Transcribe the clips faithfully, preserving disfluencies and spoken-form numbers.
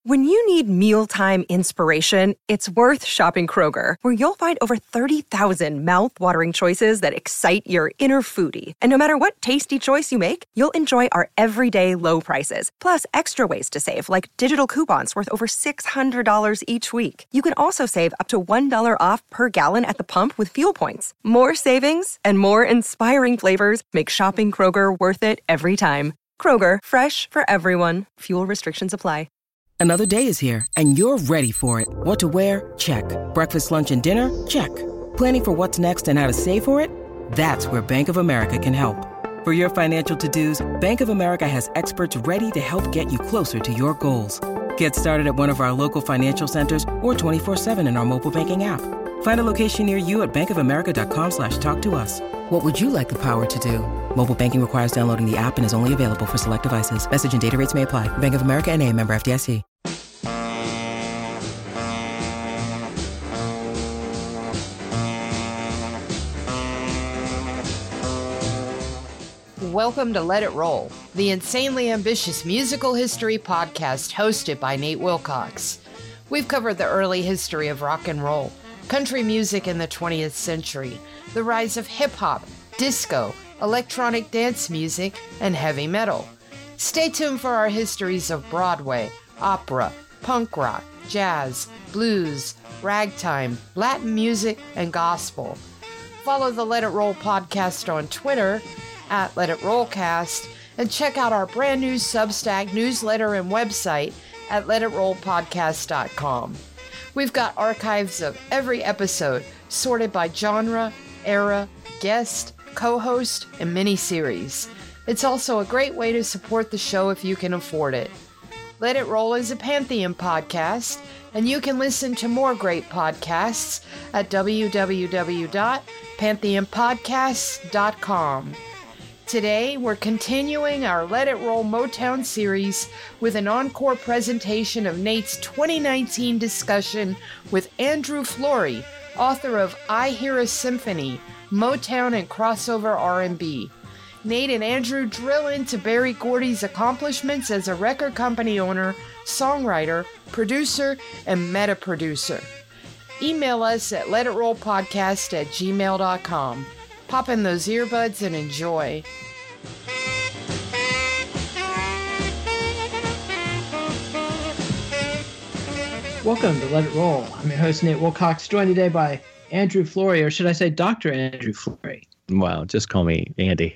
When you need mealtime inspiration, it's worth shopping Kroger, where you'll find over thirty thousand mouth-watering choices that excite your inner foodie. And no matter what tasty choice you make, you'll enjoy our everyday low prices, plus extra ways to save, like digital coupons worth over six hundred dollars each week. You can also save up to one dollar off per gallon at the pump with fuel points. More savings and more inspiring flavors make shopping Kroger worth it every time. Kroger, fresh for everyone. Fuel restrictions apply. Another day is here, and you're ready for it. What to wear? Check. Breakfast, lunch, and dinner? Check. Planning for what's next and how to save for it? That's where Bank of America can help. For your financial to-dos, Bank of America has experts ready to help get you closer to your goals. Get started at one of our local financial centers or twenty-four seven in our mobile banking app. Find a location near you at bankofamerica.com slash talk to us. What would you like the power to do? Mobile banking requires downloading the app and is only available for select devices. Message and data rates may apply. Bank of America N A, member F D I C. Welcome to Let It Roll, the insanely ambitious musical history podcast hosted by Nate Wilcox. We've covered the early history of rock and roll, country music in the twentieth century, the rise of hip-hop, disco, electronic dance music, and heavy metal. Stay tuned for our histories of Broadway, opera, punk rock, jazz, blues, ragtime, Latin music, and gospel. Follow the Let It Roll podcast on Twitter at Let It Rollcast, and check out our brand new Substack newsletter and website at let it roll podcast dot com. We've got archives of every episode sorted by genre, era, guest, co-host, and mini-series. It's also a great way to support the show if you can afford it. Let It Roll is a Pantheon podcast, and you can listen to more great podcasts at w w w dot pantheon podcasts dot com. Today, we're continuing our Let It Roll Motown series with an encore presentation of Nate's twenty nineteen discussion with Andrew Flory, author of I Hear a Symphony, Motown and Crossover R and B. Nate and Andrew drill into Berry Gordy's accomplishments as a record company owner, songwriter, producer, and meta-producer. Email us at letitrollpodcast at gmail dot com. Pop in those earbuds and enjoy. Welcome to Let It Roll. I'm your host, Nate Wilcox, joined today by Andrew Flory, or should I say Doctor Andrew Flory? Well, just call me Andy.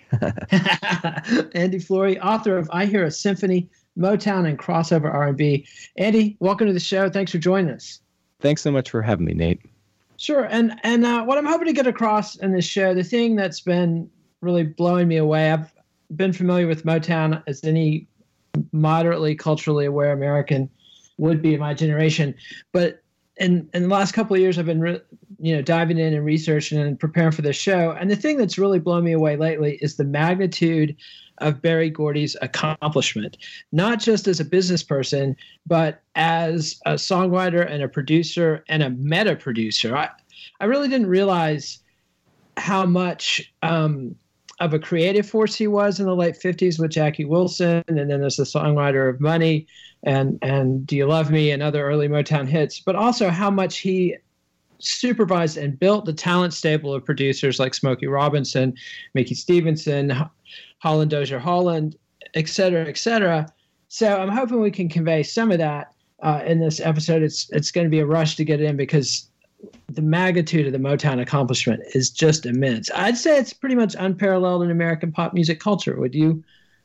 Andy Flory, author of I Hear a Symphony, Motown and Crossover R and B. Andy, welcome to the show. Thanks for joining us. Thanks so much for having me, Nate. Sure. And and uh, what I'm hoping to get across in this show, the thing that's been really blowing me away, I've been familiar with Motown as any moderately culturally aware American would be in my generation. But in, in the last couple of years, I've been re- you know, diving in and researching and preparing for this show. And the thing that's really blown me away lately is the magnitude of Berry Gordy's accomplishment, not just as a business person, but as a songwriter and a producer and a meta producer. I, I really didn't realize how much um, of a creative force he was in the late fifties with Jackie Wilson. And then there's the songwriter of Money and, and Do You Love Me and other early Motown hits, but also how much he supervised and built the talent stable of producers like Smokey Robinson, Mickey Stevenson, Holland Dozier Holland, et cetera, et cetera. So I'm hoping we can convey some of that uh, in this episode. It's it's going to be a rush to get it in because the magnitude of the Motown accomplishment is just immense. I'd say it's pretty much unparalleled in American pop music culture. Would you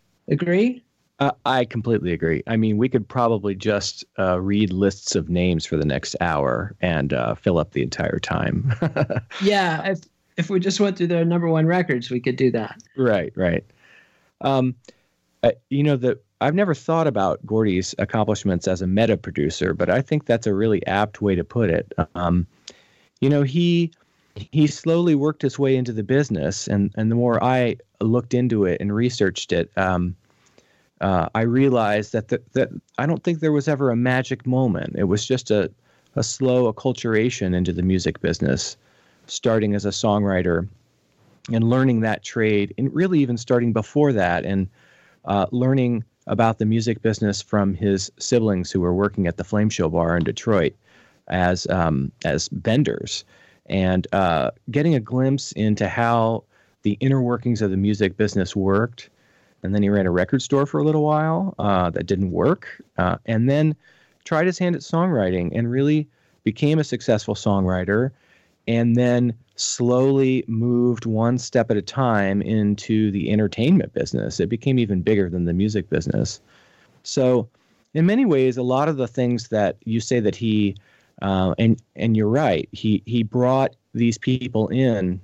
agree? Uh, I completely agree. I mean, we could probably just uh, read lists of names for the next hour and uh, fill up the entire time. Yeah, if if we just went through their number one records, we could do that. Right, right. Um, uh, you know, the I've never thought about Gordy's accomplishments as a meta producer, but I think that's a really apt way to put it. Um, you know, he he slowly worked his way into the business, and and the more I looked into it and researched it, um, uh, I realized that the, that I don't think there was ever a magic moment. It was just a a slow acculturation into the music business, starting as a songwriter and learning that trade, and really even starting before that and uh, learning about the music business from his siblings who were working at the Flame Show Bar in Detroit as um, as vendors, and uh, getting a glimpse into how the inner workings of the music business worked. And then he ran a record store for a little while uh, that didn't work, uh, and then tried his hand at songwriting and really became a successful songwriter, and then slowly moved one step at a time into the entertainment business. It became even bigger than the music business. So in many ways, a lot of the things that you say that he, uh, and and you're right, he he brought these people in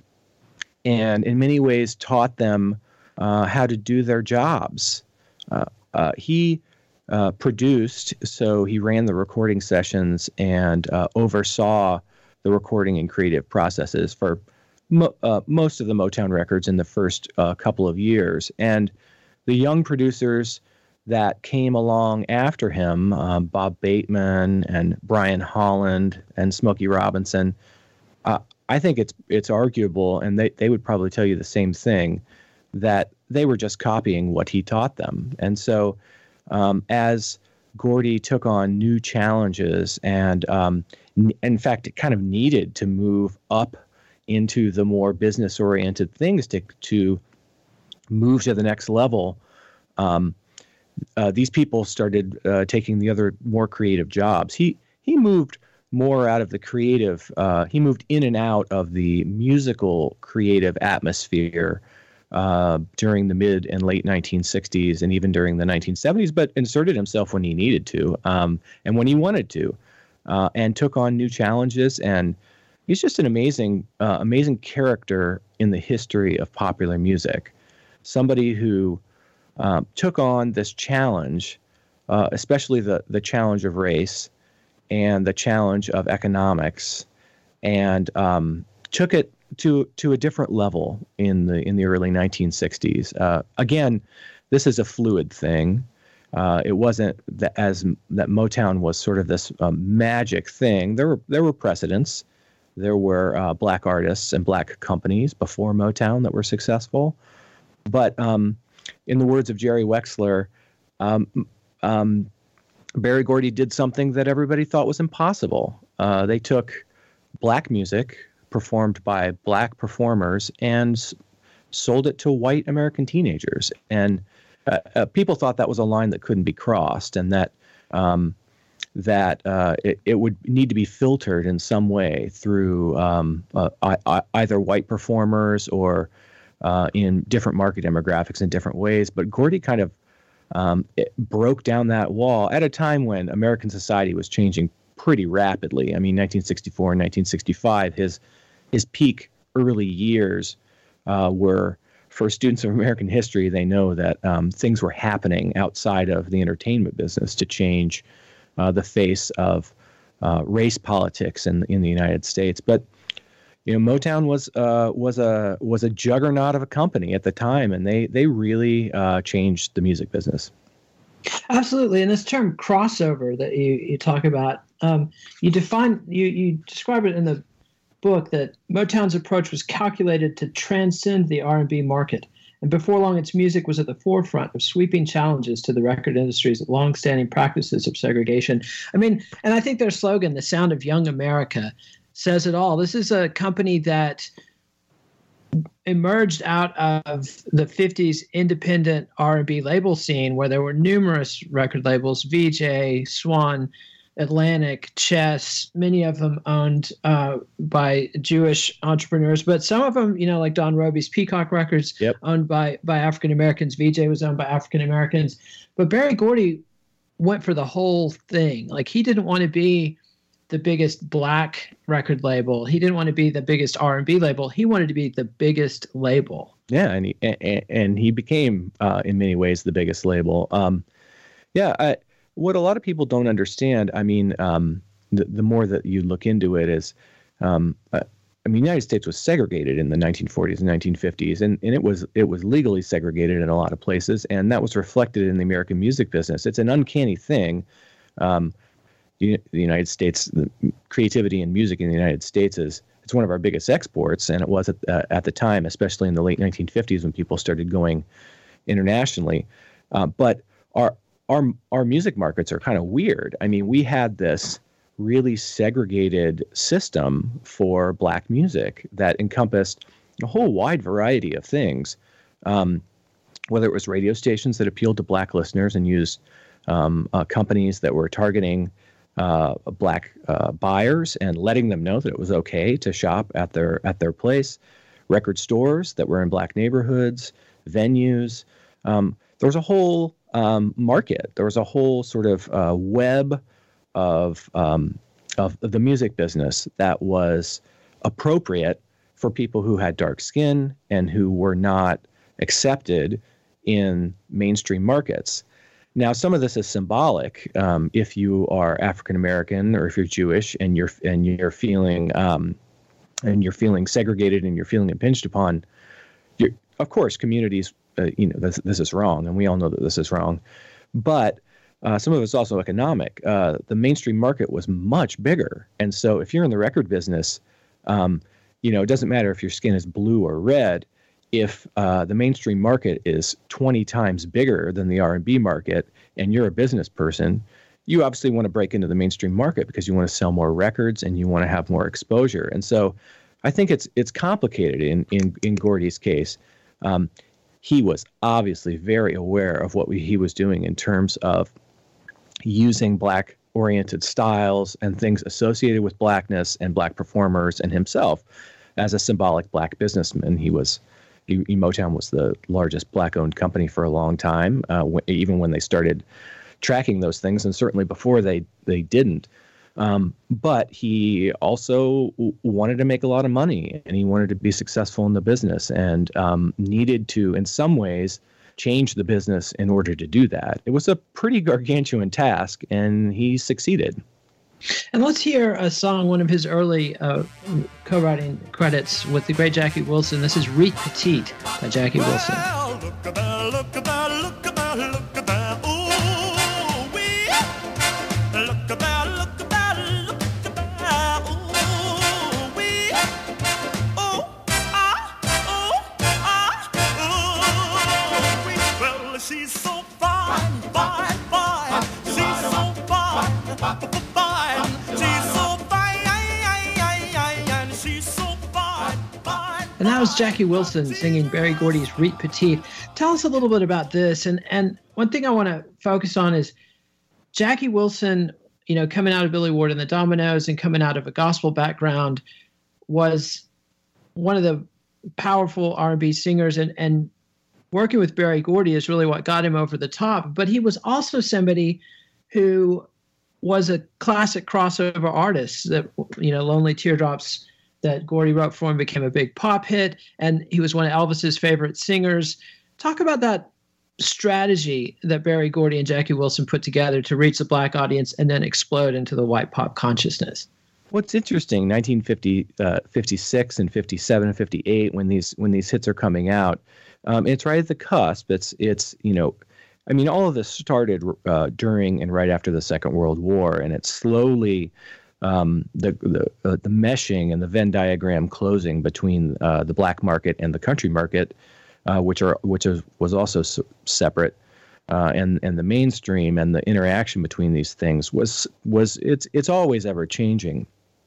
and in many ways taught them uh, how to do their jobs. Uh, uh, he uh, produced, so he ran the recording sessions and uh, oversaw the recording and creative processes for mo- uh, most of the Motown records in the first uh, couple of years. And the young producers that came along after him, um, Bob Bateman and Brian Holland and Smokey Robinson, uh, I think it's it's arguable, and they, they would probably tell you the same thing, that they were just copying what he taught them. And so um, as Gordy took on new challenges and, um, n- in fact, it kind of needed to move up into the more business-oriented things to, to move to the next level, um, uh, these people started uh, taking the other more creative jobs. He he moved more out of the creative, uh, he moved in and out of the musical creative atmosphere uh, during the mid and late nineteen sixties and even during the nineteen seventies, but inserted himself when he needed to um, and when he wanted to, uh, and took on new challenges. And he's just an amazing, uh, amazing character in the history of popular music. Somebody who um, took on this challenge, uh, especially the the challenge of race and the challenge of economics, and um, took it to to a different level in the in the early nineteen sixties. Uh, again, this is a fluid thing. Uh, it wasn't that as that Motown was sort of this um, magic thing. There were there were precedents. There were uh, black artists and black companies before Motown that were successful. But um, in the words of Jerry Wexler, um, um, Berry Gordy did something that everybody thought was impossible. Uh, they took black music performed by black performers and s- sold it to white American teenagers. And uh, uh, people thought that was a line that couldn't be crossed, and that um, that uh, it, it would need to be filtered in some way through um, uh, I, I, either white performers or uh, in different market demographics in different ways. But Gordy kind of Um, it broke down that wall at a time when American society was changing pretty rapidly. I mean, nineteen sixty-four and nineteen sixty-five, his his peak early years uh, were, for students of American history, they know that um, things were happening outside of the entertainment business to change uh, the face of uh, race politics in in the United States. But you know, Motown was uh, was a was a juggernaut of a company at the time, and they they really uh, changed the music business. Absolutely, and this term crossover that you, you talk about, um, you define you you describe it in the book that Motown's approach was calculated to transcend the R and B market, and before long, its music was at the forefront of sweeping challenges to the record industry's long-standing practices of segregation. I mean, and I think their slogan, "The Sound of Young America," says it all. This is a company that emerged out of the fifties independent R and B label scene, where there were numerous record labels, V J, Swan, Atlantic, Chess, many of them owned uh, by Jewish entrepreneurs, but some of them, you know, like Don Robey's Peacock Records, yep. owned by, by African Americans. V J was owned by African Americans. But Berry Gordy went for the whole thing. Like, he didn't want to be the biggest black record label. He didn't want to be the biggest R and B label. He wanted to be the biggest label. Yeah, and he and, and he became, uh, in many ways, the biggest label. Um, yeah, I, what a lot of people don't understand, I mean, um, the, the more that you look into it is, um, uh, I mean, the United States was segregated in the nineteen forties and nineteen fifties, and, and it was it was legally segregated in a lot of places, and that was reflected in the American music business. It's an uncanny thing. Um, The United States, the creativity in music in the United States is it's one of our biggest exports, and it was at, uh, at the time, especially in the late nineteen fifties when people started going internationally. Uh, but our our our music markets are kind of weird. I mean, we had this really segregated system for Black music that encompassed a whole wide variety of things, um, whether it was radio stations that appealed to Black listeners and used um, uh, companies that were targeting uh, Black uh, buyers and letting them know that it was okay to shop at their at their place, record stores that were in Black neighborhoods, venues. Um, there was a whole um, market. There was a whole sort of uh, web of, um, of of the music business that was appropriate for people who had dark skin and who were not accepted in mainstream markets. Now, some of this is symbolic. Um, if you are African American or if you're Jewish and you're and you're feeling um, and you're feeling segregated and you're feeling impinged upon, you're, of course, communities. Uh, you know, this this is wrong, and we all know that this is wrong. But uh, some of it's also economic. Uh, the mainstream market was much bigger, and so if you're in the record business, um, you know, it doesn't matter if your skin is blue or red. If uh, the mainstream market is twenty times bigger than the R and B market, and you're a business person, you obviously want to break into the mainstream market because you want to sell more records and you want to have more exposure. And so, I think it's it's complicated in in in Gordy's case. Um, he was obviously very aware of what we, he was doing in terms of using Black-oriented styles and things associated with Blackness and Black performers and himself as a symbolic Black businessman. He was, he, Motown was the largest Black-owned company for a long time, uh, w- even when they started tracking those things, and certainly before they they didn't. Um, but he also w- wanted to make a lot of money, and he wanted to be successful in the business, and um, needed to, in some ways, change the business in order to do that. It was a pretty gargantuan task, and he succeeded. And let's hear a song, one of his early uh, co-writing credits with the great Jackie Wilson. This is Reet Petite by Jackie Wilson. Well, look about, look about, look about, look about, ooh, wee. Look about, look about, look about, ooh, wee. Oh, ah, oh, ah, ooh, wee. Well, she's so fine, fine, fine. She's so fine, fine. She's so fine, and she's so fine, fine. And that was Jackie Wilson singing Berry Gordy's Reet Petite. Tell us a little bit about this. And and one thing I want to focus on is Jackie Wilson, you know, coming out of Billy Ward and the Dominoes and coming out of a gospel background, was one of the powerful R and B singers. And, and working with Berry Gordy is really what got him over the top. But he was also somebody who was a classic crossover artist. That, you know, Lonely Teardrops that Gordy wrote for him became a big pop hit, and he was one of Elvis's favorite singers. Talk about that strategy that Berry Gordy and Jackie Wilson put together to reach the Black audience and then explode into the white pop consciousness. What's interesting, nineteen fifty, uh, fifty-six and fifty-seven and fifty-eight, when these when these hits are coming out, um, it's right at the cusp. It's it's you know, I mean, all of this started uh, during and right after the Second World War, and it's slowly um, the the uh, the meshing and the Venn diagram closing between uh, the Black market and the country market, uh, which are which is, was also s- separate, uh, and and the mainstream, and the interaction between these things was was it's it's always ever changing.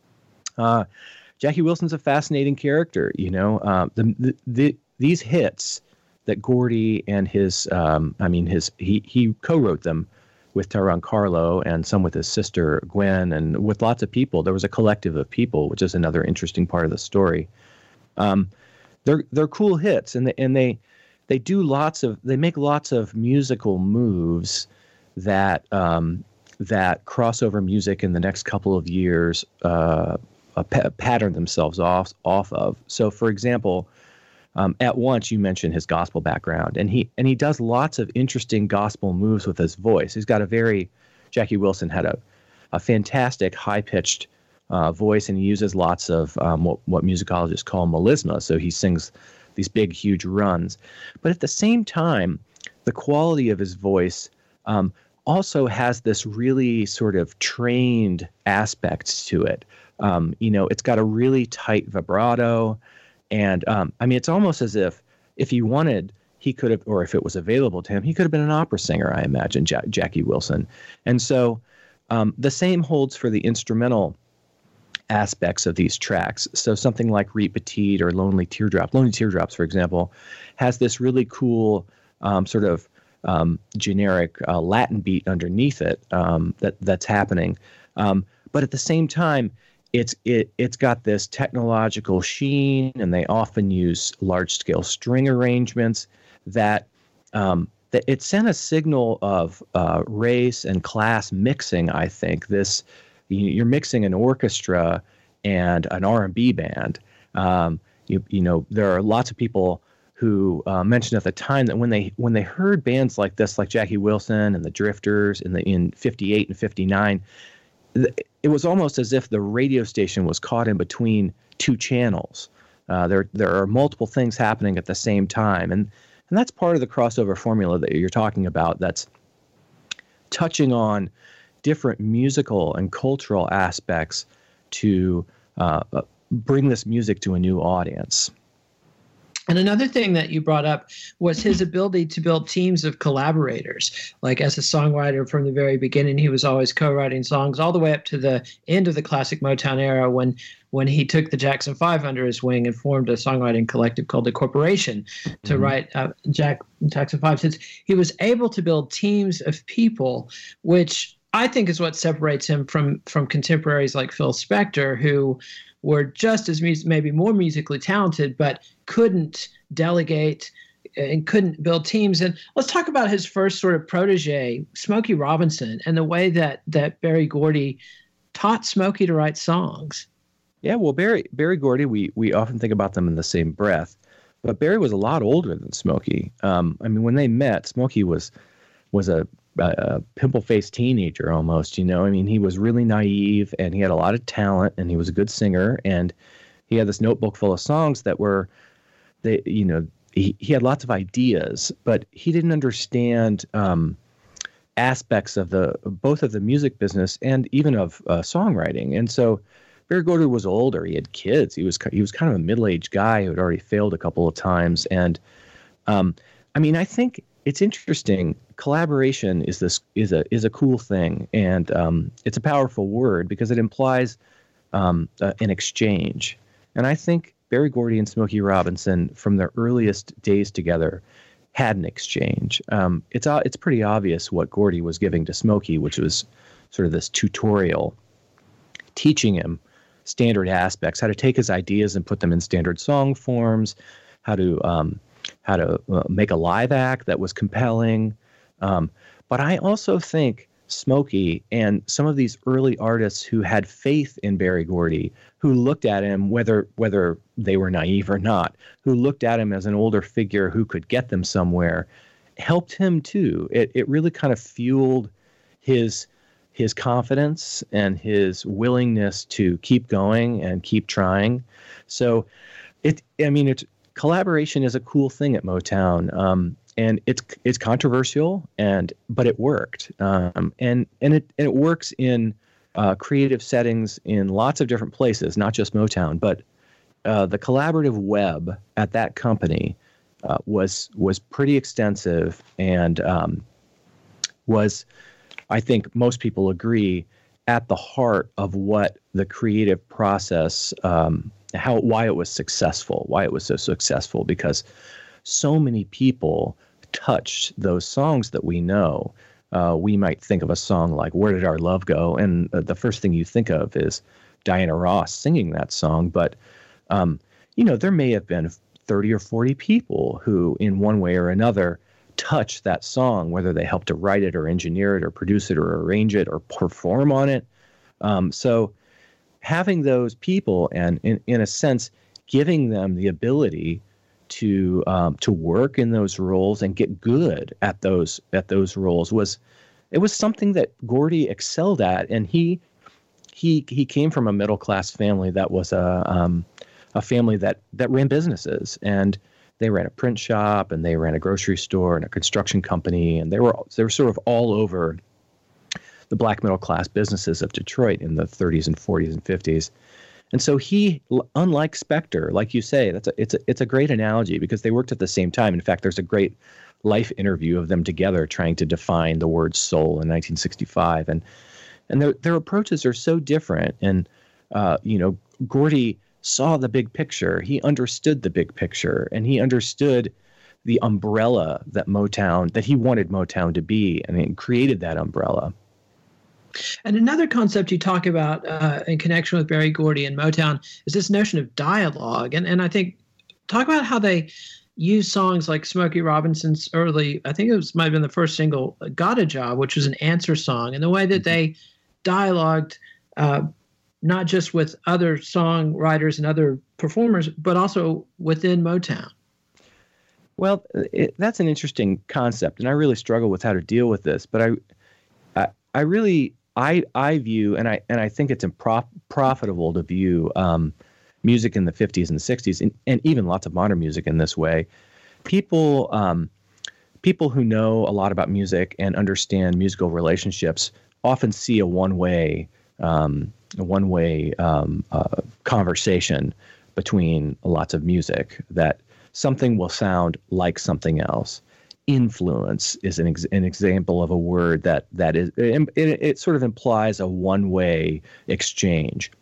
Uh, Jackie Wilson's a fascinating character, you know. Uh, the, the the these hits that Gordy and his, um, I mean, his he he co-wrote them with Tyrone Carlo and some with his sister Gwen and with lots of people. There was a collective of people, which is another interesting part of the story. Um, they're they're cool hits, and they and they they do lots of they make lots of musical moves that um, that crossover music in the next couple of years uh, uh, pa- pattern themselves off off of. So, for example. Um, at once, you mentioned his gospel background, and he and he does lots of interesting gospel moves with his voice. He's got a very, Jackie Wilson had a, a fantastic high-pitched uh, voice, and he uses lots of um, what, what musicologists call melisma. So he sings these big, huge runs. But at the same time, the quality of his voice um, also has this really sort of trained aspect to it. Um, you know, it's got a really tight vibrato. And um, I mean, it's almost as if if he wanted, he could have, or if it was available to him, he could have been an opera singer, I imagine, ja- Jackie Wilson. And so um, the same holds for the instrumental aspects of these tracks. So something like Reet Petite or Lonely Teardrop, Lonely Teardrops, for example, has this really cool um, sort of um, generic uh, Latin beat underneath it um, that that's happening. Um, but at the same time, it's it it's got this technological sheen, and they often use large scale string arrangements that um, that it sent a signal of uh, race and class mixing. I think this you're mixing an orchestra and an R and B band. Um, you you know there are lots of people who uh, mentioned at the time that when they when they heard bands like this, like Jackie Wilson and the Drifters in the in fifty-eight and fifty-nine, it was almost as if the radio station was caught in between two channels. Uh, there there are multiple things happening at the same time, and and that's part of the crossover formula that you're talking about. That's touching on different musical and cultural aspects to uh, bring this music to a new audience. And another thing that you brought up was his ability to build teams of collaborators. Like as a songwriter from the very beginning, he was always co-writing songs all the way up to the end of the classic Motown era when when he took the Jackson Five under his wing and formed a songwriting collective called The Corporation to mm-hmm. write uh, Jack, Jackson Five hits. He was able to build teams of people, which I think is what separates him from from contemporaries like Phil Spector, who were just as mus- maybe more musically talented, but couldn't delegate and couldn't build teams. And let's talk about his first sort of protege, Smokey Robinson, and the way that that Berry Gordy taught Smokey to write songs. Yeah, well, Berry Berry Gordy, we we often think about them in the same breath, but Berry was a lot older than Smokey. Um, I mean, when they met, Smokey was was a a pimple-faced teenager almost, you know. I mean, he was really naive, and he had a lot of talent, and he was a good singer, and he had this notebook full of songs that were, they, you know, he, he had lots of ideas, but he didn't understand um, aspects of the both of the music business and even of uh, songwriting. And so Berry Gordy was older. He had kids. He was he was kind of a middle-aged guy who had already failed a couple of times. And um, I mean, I think it's interesting. Collaboration is this is a is a cool thing, and um, it's a powerful word because it implies um, uh, an exchange. And I think Berry Gordy and Smokey Robinson, from their earliest days together, had an exchange. Um, it's uh, it's pretty obvious what Gordy was giving to Smokey, which was sort of this tutorial, teaching him standard aspects, how to take his ideas and put them in standard song forms, how to um, how to uh, make a live act that was compelling. Um, but I also think Smokey and some of these early artists who had faith in Berry Gordy, who looked at him, whether whether they were naive or not, who looked at him as an older figure who could get them somewhere, helped him too. It it really kind of fueled his his confidence and his willingness to keep going and keep trying. So it I mean it's collaboration is a cool thing at Motown. Um, And it's it's controversial, and but it worked, um, and and it and it works in uh, creative settings in lots of different places, not just Motown. But uh, the collaborative web at that company uh, was was pretty extensive, and um, was, I think most people agree, at the heart of what the creative process, um, how why it was successful, why it was so successful, because so many people touched those songs that we know. Uh, we might think of a song like Where Did Our Love Go? And uh, the first thing you think of is Diana Ross singing that song. But, um, you know, there may have been thirty or forty people who, in one way or another, touched that song, whether they helped to write it or engineer it or produce it or arrange it or perform on it. Um, so having those people and, in, in a sense, giving them the ability to um, to work in those roles and get good at those at those roles was it was something that Gordy excelled at, and he he he came from a middle class family that was a um, a family that that ran businesses, and they ran a print shop, and they ran a grocery store and a construction company, and they were they were sort of all over the black middle class businesses of Detroit in the thirties and forties and fifties. And so he, unlike Spector, like you say, that's a, it's a it's a great analogy because they worked at the same time. In fact, there's a great Life interview of them together trying to define the word soul in nineteen sixty-five, and and their their approaches are so different. And uh, you know, Gordy saw the big picture. He understood the big picture, and he understood the umbrella that Motown that he wanted Motown to be, and he created that umbrella. And another concept you talk about uh, in connection with Berry Gordy and Motown is this notion of dialogue. And and I think talk about how they use songs like Smokey Robinson's early, I think it was might have been the first single, Got a Job, which was an answer song, and the way that they dialogued uh, not just with other songwriters and other performers, but also within Motown. Well, it, that's an interesting concept, and I really struggle with how to deal with this. But I, I, I really, I, I view, and I, and I think it's improf- profitable to view um, music in the fifties and sixties, and, and even lots of modern music in this way. People, um, people who know a lot about music and understand musical relationships often see a one-way, um, a one-way um, uh, conversation between lots of music, that something will sound like something else. Influence is an, ex- an example of a word that that is it, it, it sort of implies a one-way exchange.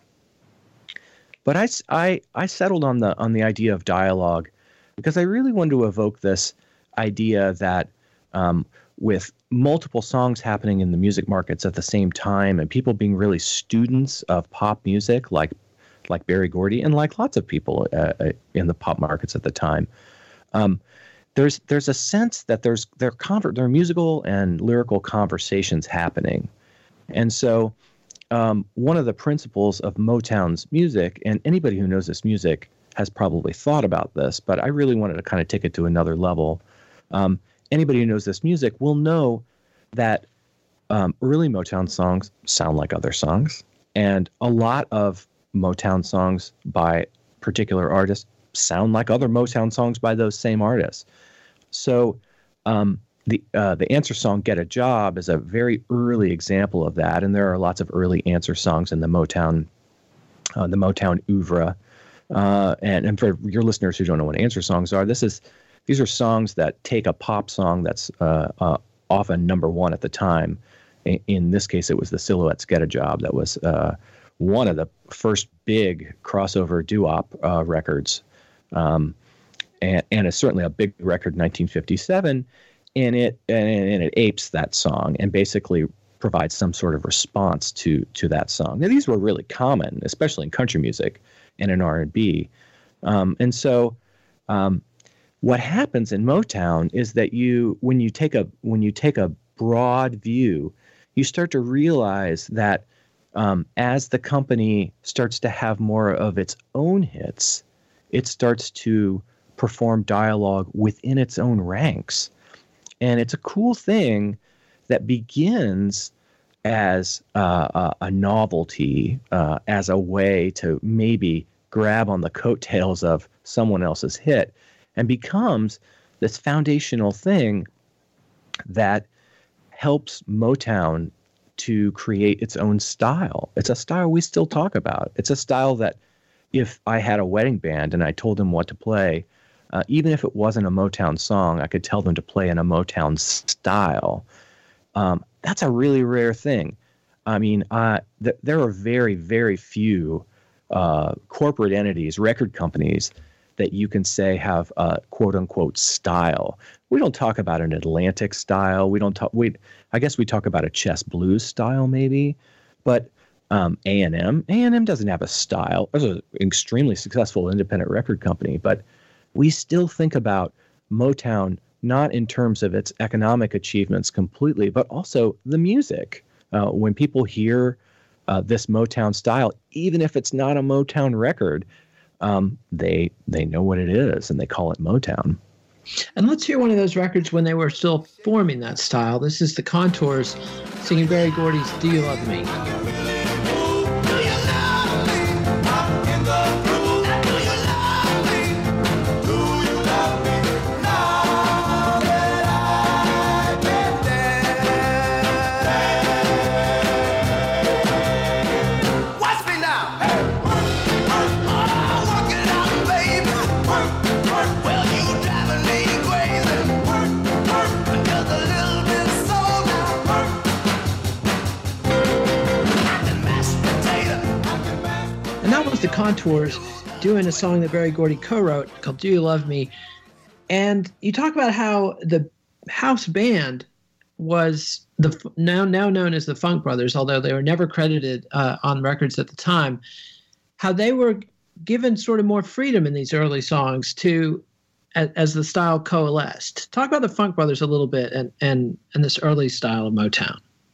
But I, I, I settled on the on the idea of dialogue because I really wanted to evoke this idea that um, with multiple songs happening in the music markets at the same time and people being really students of pop music like like Berry Gordy and like lots of people uh, in the pop markets at the time, um, there's there's a sense that there's there conver- there are musical and lyrical conversations happening. And so Um, one of the principles of Motown's music, and anybody who knows this music has probably thought about this, but I really wanted to kind of take it to another level. Um, anybody who knows this music will know that um, early Motown songs sound like other songs, and a lot of Motown songs by particular artists sound like other Motown songs by those same artists. So um, The uh, the answer song "Get a Job" is a very early example of that, and there are lots of early answer songs in the Motown, uh, the Motown oeuvre. Uh, and and for your listeners who don't know what answer songs are, this is these are songs that take a pop song that's uh, uh, often number one at the time. In, in this case, it was the Silhouettes' "Get a Job" that was uh, one of the first big crossover doo-wop uh, records, um, and and it's certainly a big record in nineteen fifty-seven. And it and it apes that song and basically provides some sort of response to to that song. Now, these were really common, especially in country music and in R and B. Um, and so, um, what happens in Motown is that you, when you take a when you take a broad view, you start to realize that um, as the company starts to have more of its own hits, it starts to perform dialogue within its own ranks. And it's a cool thing that begins as uh, a, a novelty, uh, as a way to maybe grab on the coattails of someone else's hit, and becomes this foundational thing that helps Motown to create its own style. It's a style we still talk about. It's a style that if I had a wedding band and I told them what to play, Uh, even if it wasn't a Motown song, I could tell them to play in a Motown style. Um, that's a really rare thing. I mean, uh, th- there are very, very few uh, corporate entities, record companies, that you can say have a quote-unquote style. We don't talk about an Atlantic style. We don't talk. We, I guess we talk about a chess blues style, maybe, but um, A and M, A and M doesn't have a style. It's an extremely successful independent record company, but we still think about Motown not in terms of its economic achievements completely, but also the music. Uh, when people hear uh, this Motown style, even if it's not a Motown record, um, they they know what it is and they call it Motown. And let's hear one of those records when they were still forming that style. This is the Contours singing Berry Gordy's "Do You Love Me?" that was the Contours doing a song that Berry Gordy co-wrote called Do You Love Me? And you talk about how the house band was the now now known as the Funk Brothers, although they were never credited uh, on records at the time, how they were given sort of more freedom in these early songs to as, as the style coalesced. Talk about the Funk Brothers a little bit and and and this early style of Motown.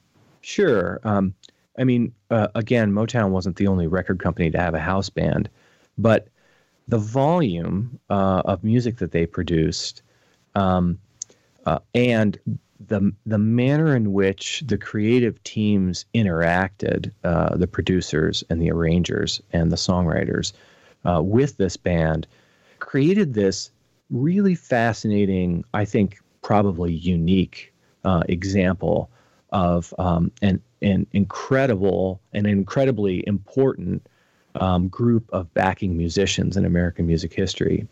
Sure. Um, I mean, uh, again, Motown wasn't the only record company to have a house band, but the volume uh, of music that they produced um, uh, and the the manner in which the creative teams interacted, uh, the producers and the arrangers and the songwriters uh, with this band, created this really fascinating, I think, probably unique uh, example of um, an an incredible and incredibly important um, group of backing musicians in American music history.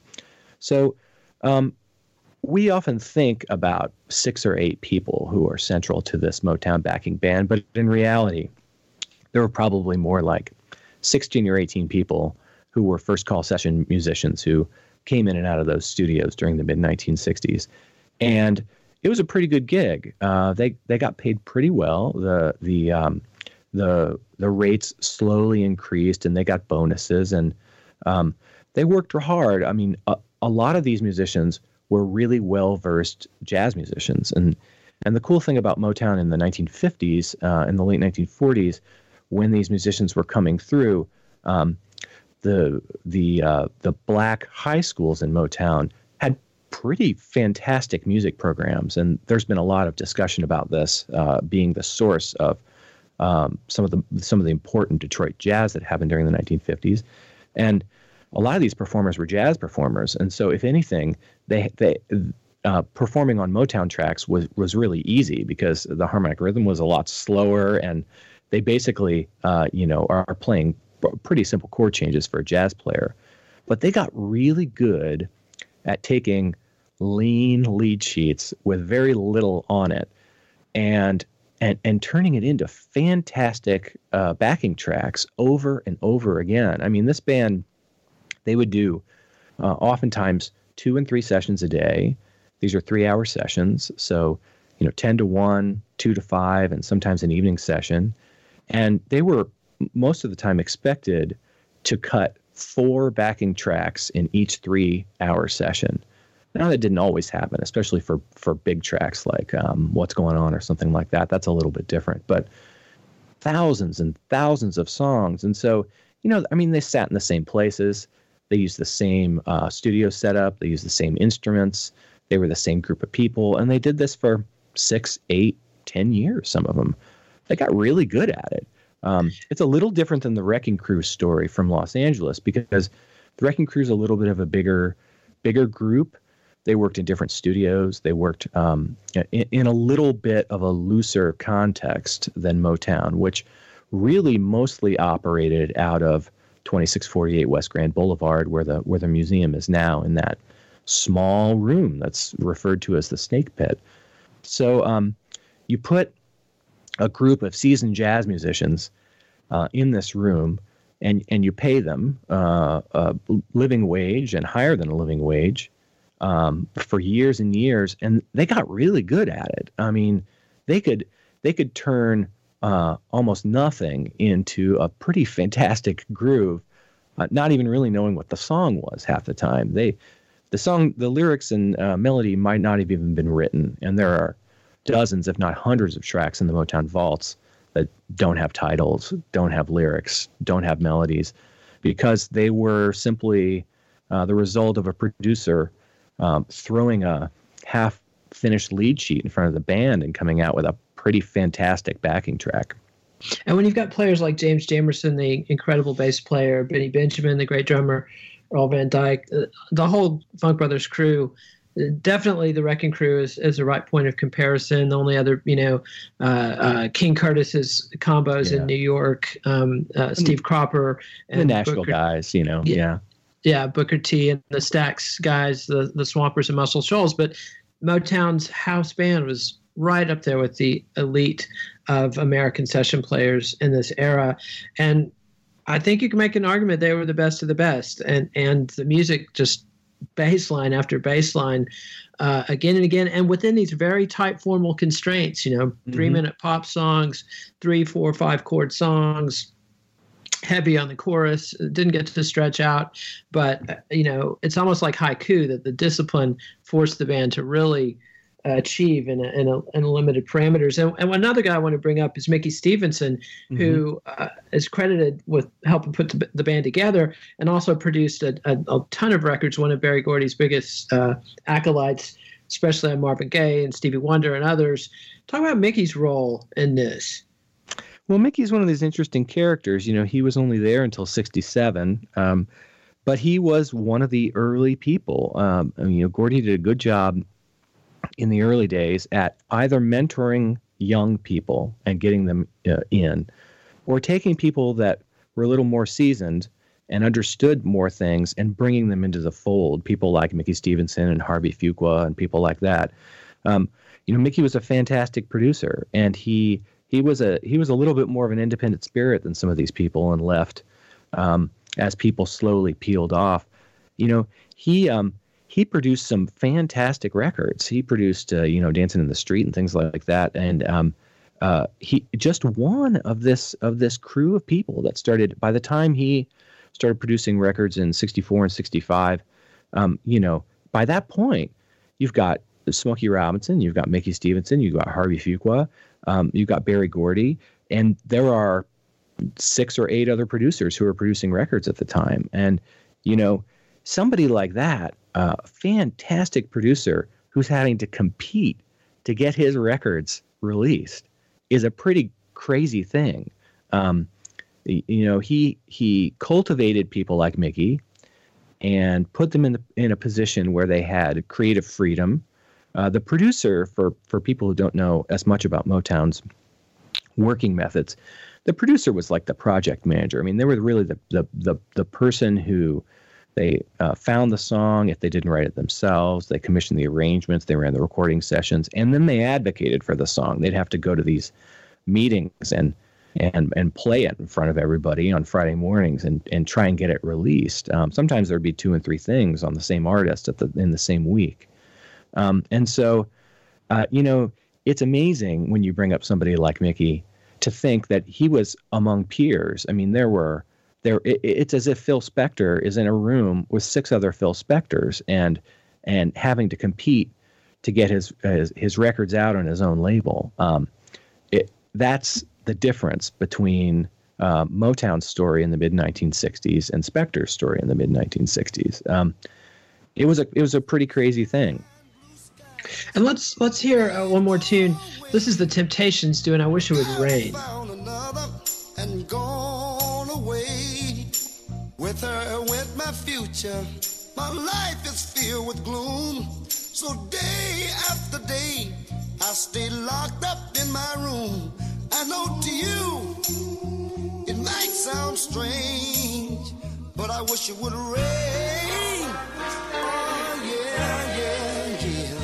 So um, we often think about six or eight people who are central to this Motown backing band, but in reality, there were probably more like sixteen or eighteen people who were first call session musicians who came in and out of those studios during the mid nineteen sixties. And it was a pretty good gig. Uh, they they got paid pretty well. The the um, the the rates slowly increased, and they got bonuses, and um, they worked hard. I mean, a, a lot of these musicians were really well versed jazz musicians, and and the cool thing about Motown in the nineteen fifties, uh, in the late nineteen forties, when these musicians were coming through, um, the the uh, the black high schools in Motown had pretty fantastic music programs, and there's been a lot of discussion about this uh, being the source of um, some of the some of the important Detroit jazz that happened during the nineteen fifties, and a lot of these performers were jazz performers, and so if anything, they they uh, performing on Motown tracks was was really easy because the harmonic rhythm was a lot slower, and they basically uh, you know are, are playing pretty simple chord changes for a jazz player, but they got really good at taking lean lead sheets with very little on it and and and turning it into fantastic uh, backing tracks over and over again. I mean, this band, they would do uh, oftentimes two and three sessions a day. These are three-hour sessions, so you know, ten to one, two to five, and sometimes an evening session. And they were most of the time expected to cut four backing tracks in each three-hour session. Now, that didn't always happen, especially for, for big tracks like um, What's Going On or something like that. That's a little bit different. But thousands and thousands of songs. And so, you know, I mean, they sat in the same places. They used the same uh, studio setup. They used the same instruments. They were the same group of people. And they did this for six, eight, ten years, some of them. They got really good at it. Um, it's a little different than the Wrecking Crew story from Los Angeles, because the Wrecking Crew is a little bit of a bigger, bigger group. They worked in different studios. They worked um, in, in a little bit of a looser context than Motown, which really mostly operated out of twenty-six forty-eight West Grand Boulevard, where the where the museum is now, in that small room that's referred to as the Snake Pit. So um, you put a group of seasoned jazz musicians uh, in this room, and and you pay them uh, a living wage and higher than a living wage um, for years and years, and they got really good at it. I mean, they could they could turn uh, almost nothing into a pretty fantastic groove, uh, not even really knowing what the song was half the time. They the song, the lyrics and uh, melody might not have even been written, and there are dozens, if not hundreds, of tracks in the Motown vaults that don't have titles, don't have lyrics, don't have melodies, because they were simply uh, the result of a producer um, throwing a half-finished lead sheet in front of the band and coming out with a pretty fantastic backing track. And when you've got players like James Jamerson, the incredible bass player, Benny Benjamin, the great drummer, Earl Van Dyke, the whole Funk Brothers crew, definitely the Wrecking Crew is, is the right point of comparison. The only other, you know, uh, uh, King Curtis's combos yeah. in New York, um, uh, Steve Cropper. And the Nashville Booker, guys, you know, yeah. yeah. Yeah, Booker T and the Stax guys, the, the Swampers and Muscle Shoals. But Motown's house band was right up there with the elite of American session players in this era. And I think you can make an argument they were the best of the best, and and the music just baseline after baseline, uh, again and again, and within these very tight formal constraints. You know, mm-hmm. three minute pop songs, three, four, five chord songs. Heavy on the chorus, it didn't get to stretch out, but you know, it's almost like haiku that the discipline forced the band to really uh, achieve in a, in a, in a limited parameters. And, and another guy I want to bring up is Mickey Stevenson, mm-hmm. who uh, is credited with helping put the, the band together and also produced a, a, a ton of records. One of Berry Gordy's biggest uh, acolytes, especially on Marvin Gaye and Stevie Wonder and others. Talk about Mickey's role in this. Well, Mickey's one of these interesting characters. You know, he was only there until sixty-seven, um, but he was one of the early people. Um, I mean, you know, Gordy did a good job in the early days at either mentoring young people and getting them uh, in, or taking people that were a little more seasoned and understood more things and bringing them into the fold. People like Mickey Stevenson and Harvey Fuqua and people like that. Um, you know, Mickey was a fantastic producer, and he. He was a he was a little bit more of an independent spirit than some of these people, and left um, as people slowly peeled off. You know, he um, he produced some fantastic records. He produced uh, you know, Dancing in the Street and things like that. And um, uh, he just one of this of this crew of people that started. By the time he started producing records in sixty-four and sixty-five, um, you know, by that point, you've got Smokey Robinson, you've got Mickey Stevenson, you've got Harvey Fuqua. Um, you've got Berry Gordy, and there are six or eight other producers who are producing records at the time. And, you know, somebody like that, a uh, fantastic producer who's having to compete to get his records released, is a pretty crazy thing. Um, you know, he he cultivated people like Mickey and put them in the, in a position where they had creative freedom. Uh, the producer, for, for people who don't know as much about Motown's working methods, the producer was like the project manager. I mean, they were really the the the, the person who they uh, found the song. If they didn't write it themselves, they commissioned the arrangements, they ran the recording sessions, and then they advocated for the song. They'd have to go to these meetings and and and play it in front of everybody on Friday mornings and and try and get it released. Um, sometimes there'd be two and three things on the same artist at the in the same week. Um, and so, uh, you know, it's amazing when you bring up somebody like Mickey to think that he was among peers. I mean, there were there. It, it's as if Phil Spector is in a room with six other Phil Spectors and and having to compete to get his his, his records out on his own label. Um, it that's the difference between uh, Motown's story in the mid nineteen sixties and Spector's story in the mid nineteen sixties. Um, it was a it was a pretty crazy thing. And let's let's hear uh, one more tune. This is the Temptations doing "I Wish It Would Rain." And gone away. With her went my future. My life is filled with gloom. So day after day, I stay locked up in my room. I know to you, it might sound strange, but I wish it would rain. Oh yeah, yeah, yeah.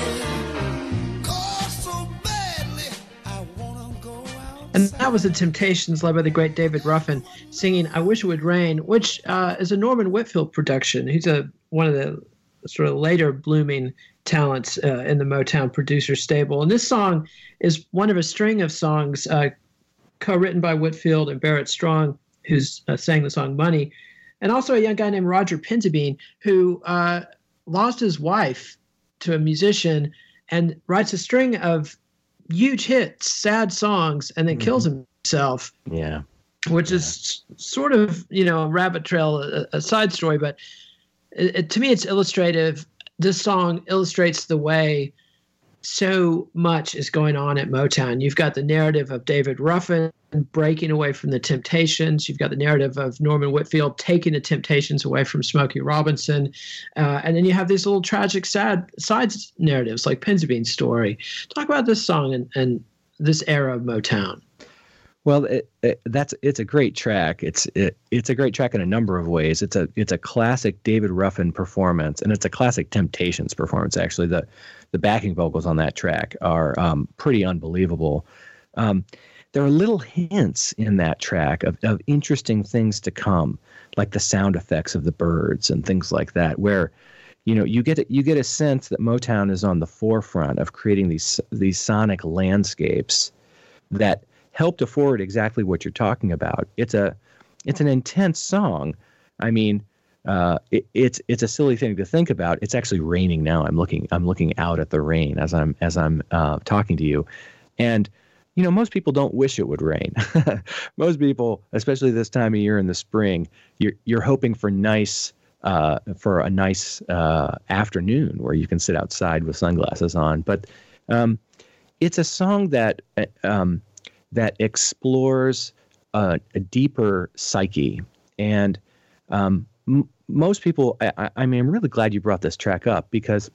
And that was the Temptations, led by the great David Ruffin, singing "I Wish It Would Rain," which uh, is a Norman Whitfield production. He's a one of the sort of later blooming talents uh, in the Motown producer stable. And this song is one of a string of songs uh, co-written by Whitfield and Barrett Strong, who's uh, sang the song "Money," and also a young guy named Roger Penzabene, who uh, lost his wife to a musician and writes a string of huge hits, sad songs, and then mm-hmm. kills himself. Yeah. Which yeah. is sort of, you know, a rabbit trail, a, a side story, but it, it, to me it's illustrative. This song illustrates the way so much is going on at Motown. You've got the narrative of David Ruffin breaking away from the Temptations. You've got the narrative of Norman Whitfield taking the Temptations away from Smokey Robinson. Uh, and then you have these little tragic, sad side narratives like Pensabene's story. Talk about this song and, and this era of Motown. Well, it, it, that's it's a great track. It's it, it's a great track in a number of ways. It's a it's a classic David Ruffin performance, and it's a classic Temptations performance. Actually, the the backing vocals on that track are um, pretty unbelievable. Um, there are little hints in that track of, of interesting things to come, like the sound effects of the birds and things like that, where, you know, you get you get a sense that Motown is on the forefront of creating these these sonic landscapes that help to forward exactly what you're talking about. It's a it's an intense song. I mean, uh, it, it's it's a silly thing to think about. It's actually raining now. I'm looking I'm looking out at the rain as I'm as I'm uh, talking to you, and you know, most people don't wish it would rain. Most people, especially this time of year in the spring, you're you're hoping for nice uh, for a nice uh, afternoon where you can sit outside with sunglasses on. But um, it's a song that um, that explores uh, a deeper psyche, and um, m- most people. I, I mean, I'm really glad you brought this track up, because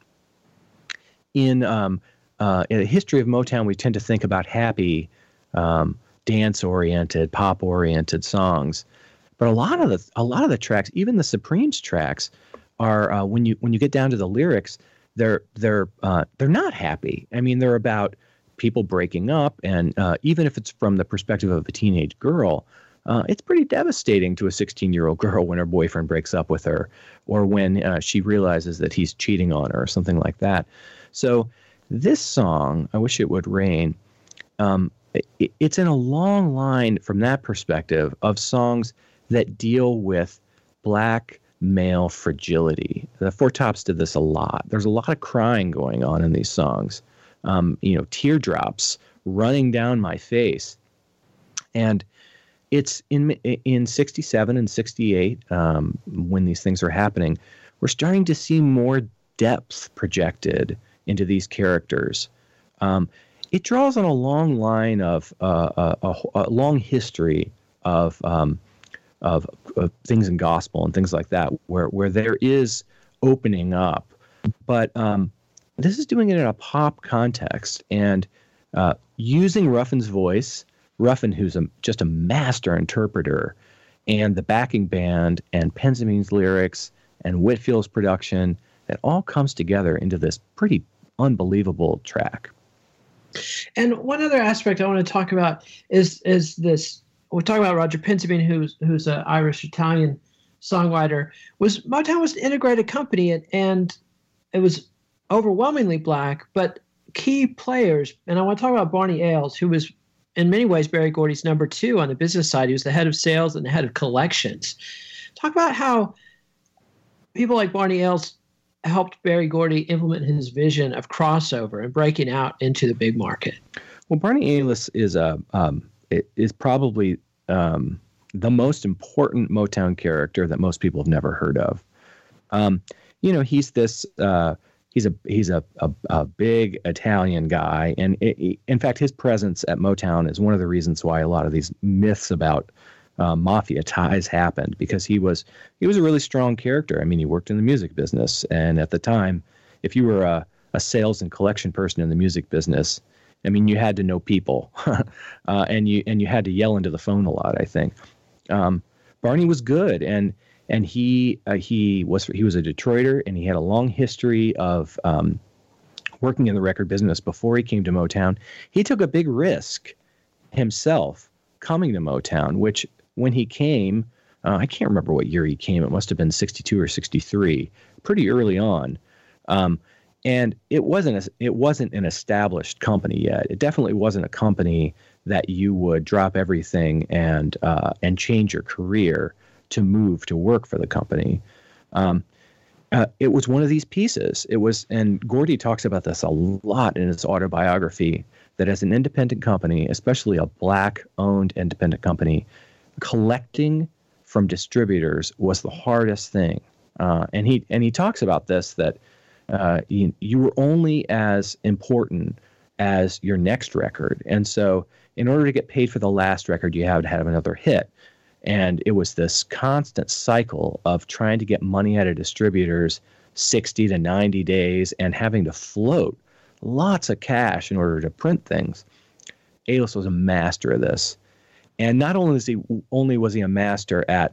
in um, Uh, in the history of Motown, we tend to think about happy, um, dance-oriented, pop-oriented songs, but a lot of the a lot of the tracks, even the Supremes tracks, are uh, when you when you get down to the lyrics, they're they're uh, they're not happy. I mean, they're about people breaking up, and uh, even if it's from the perspective of a teenage girl, uh, it's pretty devastating to a sixteen-year-old girl when her boyfriend breaks up with her, or when uh, she realizes that he's cheating on her, or something like that. So this song, I Wish It Would Rain, um, it, it's in a long line from that perspective of songs that deal with black male fragility. The Four Tops did this a lot. There's a lot of crying going on in these songs, um, you know, teardrops running down my face. And it's in in sixty-seven and sixty-eight, um, when these things are happening, we're starting to see more depth projected into these characters. Um, it draws on a long line of uh, a, a, a long history of, um, of of things in gospel and things like that, where where there is opening up, but um, this is doing it in a pop context and uh, using Ruffin's voice, Ruffin, who's a, just a master interpreter, and the backing band and Pensamine's lyrics and Whitfield's production. It all comes together into this pretty unbelievable track. And one other aspect I want to talk about is is this. We're talking about Roger Pensamine, who's who's an Irish Italian songwriter. Was Motown was an integrated company, and, and it was overwhelmingly black, but key players. And I want to talk about Barney Ailes, who was in many ways Berry Gordy's number two on the business side. He was the head of sales and the head of collections. Talk about how people like Barney Ailes helped Berry Gordy implement his vision of crossover and breaking out into the big market. Well, Barney Ailes is a um, is probably um, the most important Motown character that most people have never heard of. Um, you know, he's this uh, he's a he's a, a a big Italian guy, and it, it, in fact, his presence at Motown is one of the reasons why a lot of these myths about Uh, mafia ties happened, because he was he was a really strong character. I mean, he worked in the music business, and at the time, if you were a, a sales and collection person in the music business, I mean, you had to know people, uh, and you and you had to yell into the phone a lot. I think um, Barney was good, and and he uh, he was he was a Detroiter, and he had a long history of um, working in the record business before he came to Motown. He took a big risk himself coming to Motown, which when he came, uh, I can't remember what year he came. It must have been sixty-two or sixty-three, pretty early on. Um, and it wasn't a, it wasn't an established company yet. It definitely wasn't a company that you would drop everything and uh, and change your career to move to work for the company. Um, uh, it was one of these pieces. It was, and Gordy talks about this a lot in his autobiography, that as an independent company, especially a black-owned independent company, collecting from distributors was the hardest thing. Uh, and he and he talks about this, that uh, you, you were only as important as your next record. And so in order to get paid for the last record, you had to have another hit. And it was this constant cycle of trying to get money out of distributors sixty to ninety days and having to float lots of cash in order to print things. Ailes was a master of this. And not only was he only was he a master at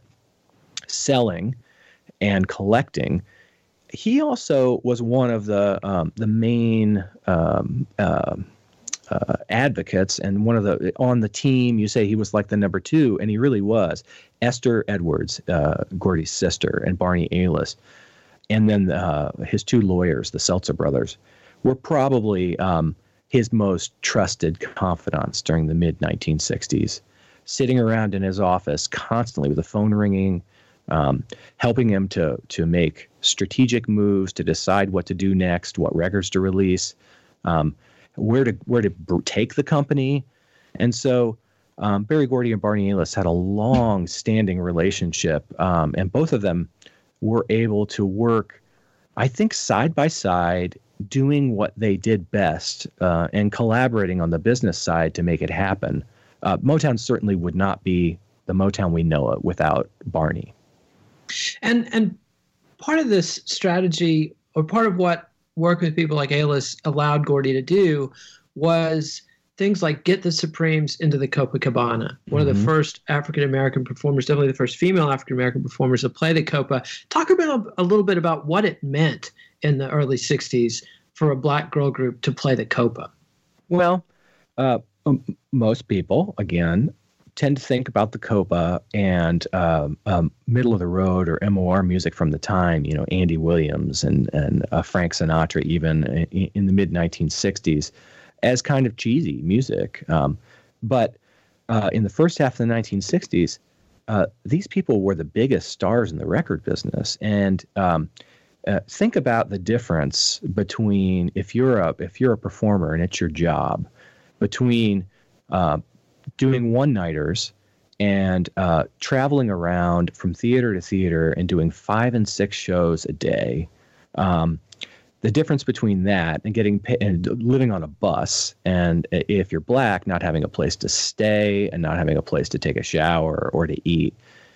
selling and collecting, he also was one of the um, the main um, uh, uh, advocates, and one of the on the team, you say he was like the number two, and he really was. Esther Edwards, uh, Gordy's sister, and Barney Aliss, and then uh, his two lawyers, the Seltzer brothers, were probably um, his most trusted confidants during the mid nineteen sixties, sitting around in his office constantly with the phone ringing, um, helping him to to make strategic moves, to decide what to do next, what records to release, um, where to where to take the company. And so um, Berry Gordy and Barney Aliss had a long-standing relationship, um, and both of them were able to work, I think, side by side, doing what they did best uh, and collaborating on the business side to make it happen. Uh, Motown certainly would not be the Motown we know it without Barney. And and part of this strategy, or part of what work with people like Aliss allowed Gordy to do, was things like get the Supremes into the Copacabana. One mm-hmm. of the first African-American performers, definitely the first female African-American performers to play the Copa. Talk about a little bit about what it meant in the early sixties for a black girl group to play the Copa. Well, uh, um, most people, again, tend to think about the Copa and um, um, middle of the road or M O R music from the time, you know, Andy Williams and, and uh, Frank Sinatra, even in, in the mid nineteen sixties, as kind of cheesy music. Um, but uh, in the first half of the nineteen sixties, uh, these people were the biggest stars in the record business. And um, uh, think about the difference between, if you're a, if you're a performer and it's your job, between uh, doing one-nighters and uh, traveling around from theater to theater and doing five and six shows a day. Um, the difference between that and getting paid and living on a bus, and if you're black, not having a place to stay and not having a place to take a shower or to eat,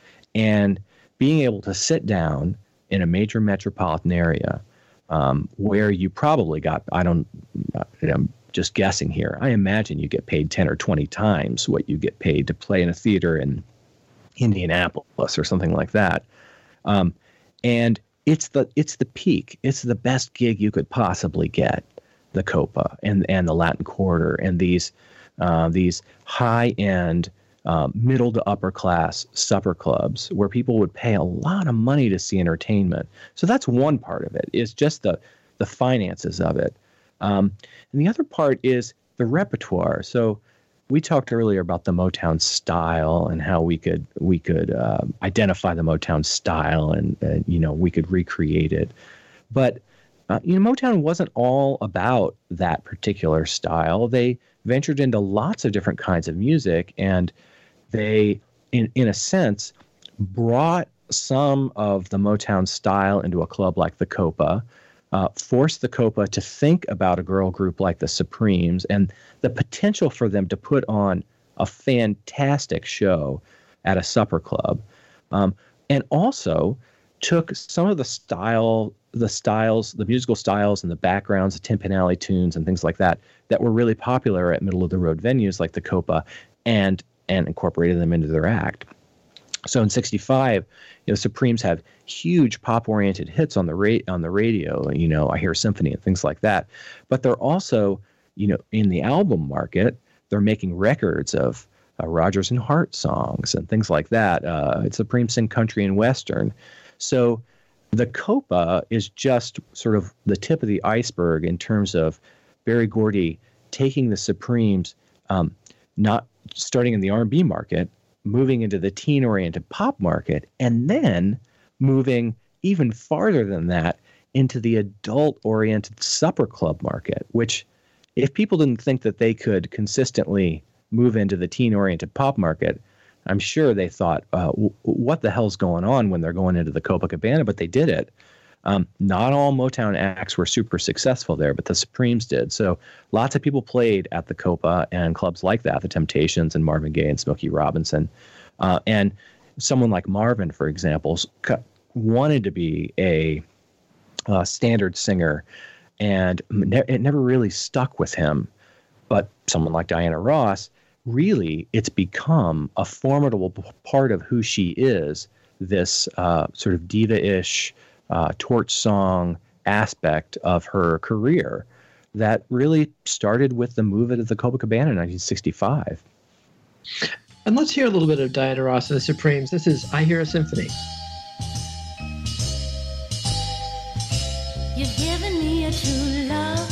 and being able to sit down in a major metropolitan area um, where you probably got, I don't, I'm just guessing here, I imagine you get paid ten or twenty times what you get paid to play in a theater in Indianapolis or something like that. Um, and It's the it's the peak. It's the best gig you could possibly get, the Copa and and the Latin Quarter and these uh, these high end, uh, middle to upper class supper clubs where people would pay a lot of money to see entertainment. So that's one part of it, is just the the finances of it, um, and the other part is the repertoire. So we talked earlier about the Motown style and how we could we could uh, identify the Motown style and, uh, you know, we could recreate it. But, uh, you know, Motown wasn't all about that particular style. They ventured into lots of different kinds of music, and they, in, in a sense, brought some of the Motown style into a club like the Copa, Uh, forced the Copa to think about a girl group like the Supremes and the potential for them to put on a fantastic show at a supper club, um, and also took some of the style, the styles, the musical styles and the backgrounds, the Tin Pan Alley tunes and things like that, that were really popular at middle of the road venues like the Copa, and and incorporated them into their act. So in sixty-five, you know, Supremes have huge pop-oriented hits on the ra- on the radio. You know, I Hear a Symphony and things like that. But they're also, you know, in the album market, they're making records of uh, Rodgers and Hart songs and things like that. Uh, it's Supremes sing country and western. So the Copa is just sort of the tip of the iceberg in terms of Berry Gordy taking the Supremes, um, not starting in the R and B market, moving into the teen-oriented pop market, and then moving even farther than that into the adult-oriented supper club market, which, if people didn't think that they could consistently move into the teen-oriented pop market, I'm sure they thought, uh, w- what the hell's going on when they're going into the Copacabana? But they did it. Um, not all Motown acts were super successful there, but the Supremes did. So lots of people played at the Copa and clubs like that, the Temptations and Marvin Gaye and Smokey Robinson. Uh, and someone like Marvin, for example, wanted to be a uh, standard singer, and ne- it never really stuck with him. But someone like Diana Ross, really, it's become a formidable part of who she is, this uh, sort of diva-ish, Uh, torch song aspect of her career, that really started with the move of the Copacabana in nineteen sixty-five. And let's hear a little bit of Diana Ross and the Supremes. This is I Hear a Symphony. You've given me a true love,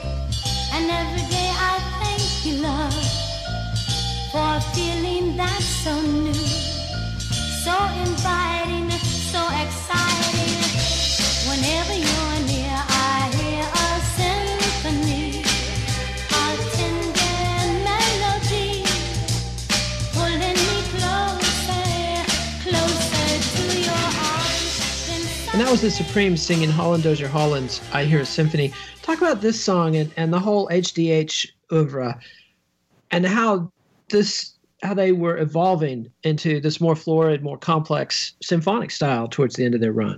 and every day I thank you, love, for a feeling that's so new, so inviting, so exciting. Whenever you're near, I hear a symphony, a tender melody, pulling me closer, closer to your arms. And that was the Supremes singing Holland Dozier Holland's I Hear a Symphony. Talk about this song and, and the whole H D H oeuvre and how this how they were evolving into this more florid, more complex symphonic style towards the end of their run.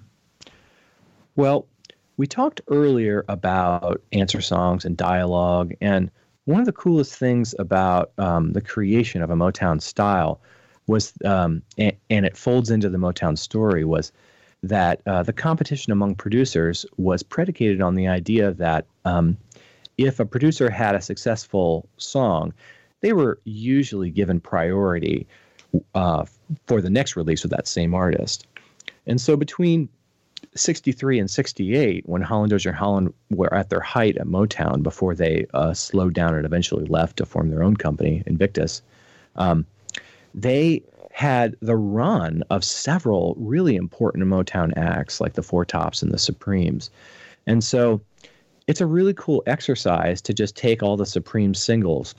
Well, we talked earlier about answer songs and dialogue, and one of the coolest things about um, the creation of a Motown style was, um, and, and it folds into the Motown story, was that uh, the competition among producers was predicated on the idea that um, if a producer had a successful song, they were usually given priority uh, for the next release of that same artist. And so between sixty-three and sixty-eight, when Holland Dozier Holland were at their height at Motown before they uh, slowed down and eventually left to form their own company, Invictus, um, they had the run of several really important Motown acts like the Four Tops and the Supremes. And so it's a really cool exercise to just take all the Supreme singles,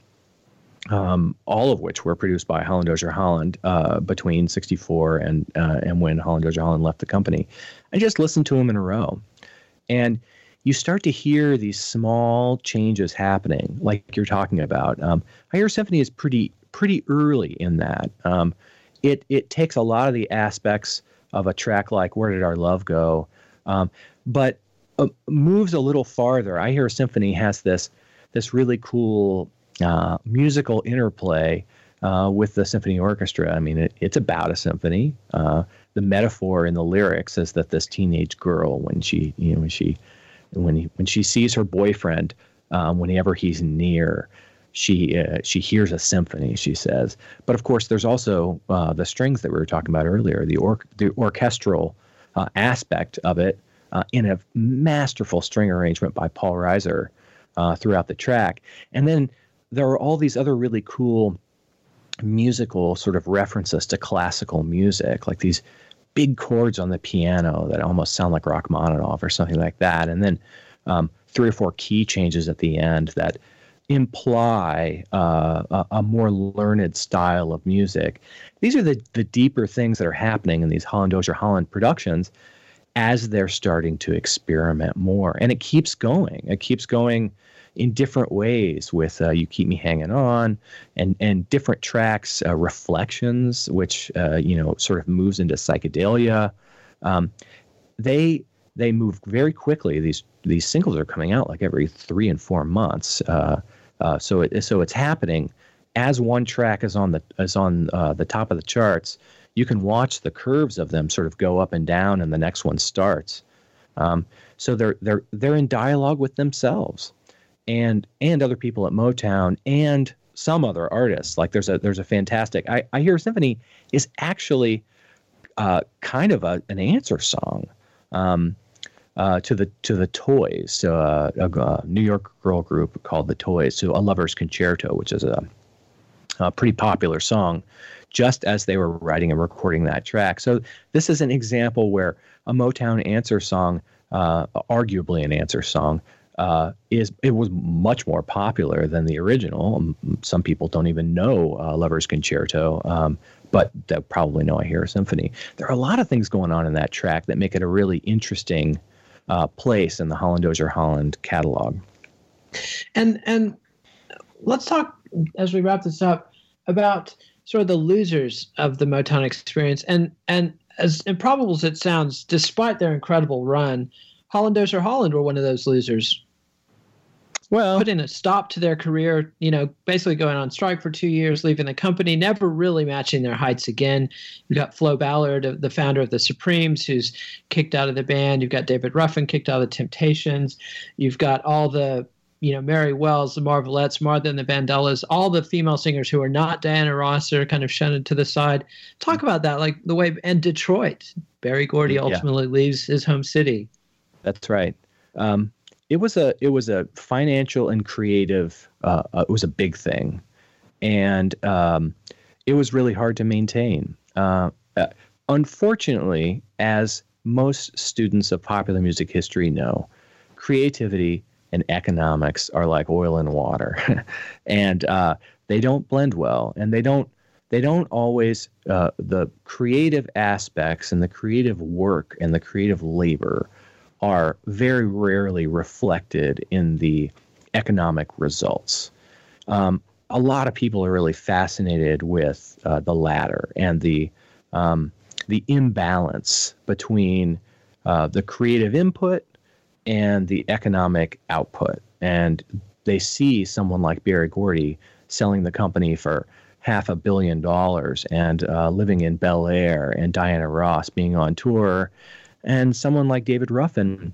um, all of which were produced by Holland Dozier Holland uh, between sixty-four and uh, and when Holland Dozier Holland left the company, and just listen to them in a row. And you start to hear these small changes happening, like you're talking about. Um, I Hear a Symphony is pretty pretty early in that. Um, it it takes a lot of the aspects of a track like Where Did Our Love Go, um, but uh, moves a little farther. I Hear a Symphony has this this really cool uh, musical interplay uh, with the symphony orchestra. I mean, it, it's about a symphony. Uh, the metaphor in the lyrics is that this teenage girl, when she you know when she when he, when she sees her boyfriend, um, whenever he's near, she uh, she hears a symphony, she says. But of course, there's also uh, the strings that we were talking about earlier, the or- the orchestral uh, aspect of it uh, in a masterful string arrangement by Paul Reiser uh, throughout the track. And then there are all these other really cool musical sort of references to classical music, like these big chords on the piano that almost sound like Rachmaninoff or something like that. And then um, three or four key changes at the end that imply uh, a, a more learned style of music. These are the, the deeper things that are happening in these Holland Dozier Holland productions as they're starting to experiment more. And it keeps going. It keeps going in different ways with uh, You Keep Me Hanging On and, and different tracks, uh, Reflections, which, uh, you know, sort of moves into psychedelia. Um, they they move very quickly. These these singles are coming out like every three and four months. Uh, uh, so it so it's happening as one track is on the is on uh, the top of the charts. You can watch the curves of them sort of go up and down, and the next one starts. Um, so they're they're they're in dialogue with themselves and and other people at Motown and some other artists. Like there's a there's a fantastic I, I Hear a Symphony is actually uh, kind of a, an answer song. Um, Uh, to the to the Toys, to a, a, a New York girl group called the Toys, to A Lover's Concerto, which is a, a pretty popular song, just as they were writing and recording that track. So this is an example where a Motown answer song, uh, arguably an answer song, uh, is it was much more popular than the original. Um, some people don't even know uh, Lover's Concerto, um, but they'll probably know I Hear a Symphony. There are a lot of things going on in that track that make it a really interesting Uh, place in the Holland Dozier Holland catalog. And and let's talk, as we wrap this up, about sort of the losers of the Motown experience. And and as improbable as it sounds, despite their incredible run, Holland Dozier Holland were one of those losers. Well, putting a stop to their career, you know, basically going on strike for two years, leaving the company, never really matching their heights again. You've got Flo Ballard, the founder of the Supremes, who's kicked out of the band. You've got David Ruffin kicked out of the Temptations. You've got all the, you know, Mary Wells, the Marvelettes, Martha and the Vandellas, all the female singers who are not Diana Ross are kind of shunned to the side. Talk about that, like the way, and Detroit, Berry Gordy Yeah. ultimately leaves his home city. That's right. Um, it was a it was a financial and creative. Uh, uh, it was a big thing, and um, it was really hard to maintain. Uh, uh, unfortunately, as most students of popular music history know, creativity and economics are like oil and water, and uh, they don't blend well, and they don't they don't always uh, the creative aspects and the creative work and the creative labor are very rarely reflected in the economic results. Um, a lot of people are really fascinated with uh, the latter and the um, the imbalance between uh, the creative input and the economic output. And they see someone like Berry Gordy selling the company for half a billion dollars and uh, living in Bel Air, and Diana Ross being on tour, and someone like David Ruffin,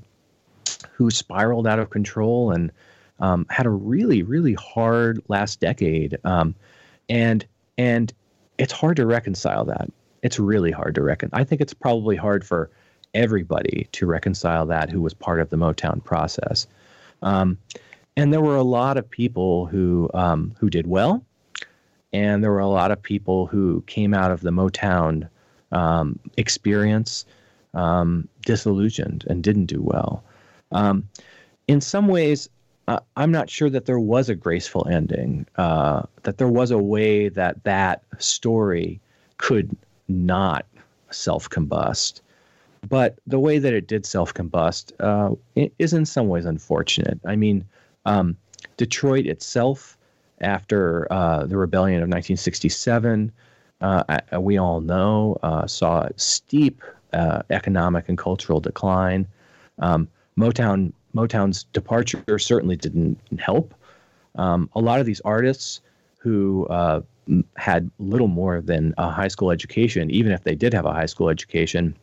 who spiraled out of control and um, had a really, really hard last decade. Um, and and it's hard to reconcile that. It's really hard to reconcile. I think it's probably hard for everybody to reconcile that who was part of the Motown process. Um, and there were a lot of people who um, who did well, and there were a lot of people who came out of the Motown um, experience Um, disillusioned and didn't do well. Um, in some ways, uh, I'm not sure that there was a graceful ending, uh, that there was a way that that story could not self-combust. But the way that it did self-combust uh, is in some ways unfortunate. I mean, um, Detroit itself, after uh, the rebellion of nineteen sixty-seven, uh, I, we all know, uh, saw steep Uh, economic and cultural decline. Um, Motown Motown's departure certainly didn't help. Um, a lot of these artists who uh, had little more than a high school education, even if they did have a high school education,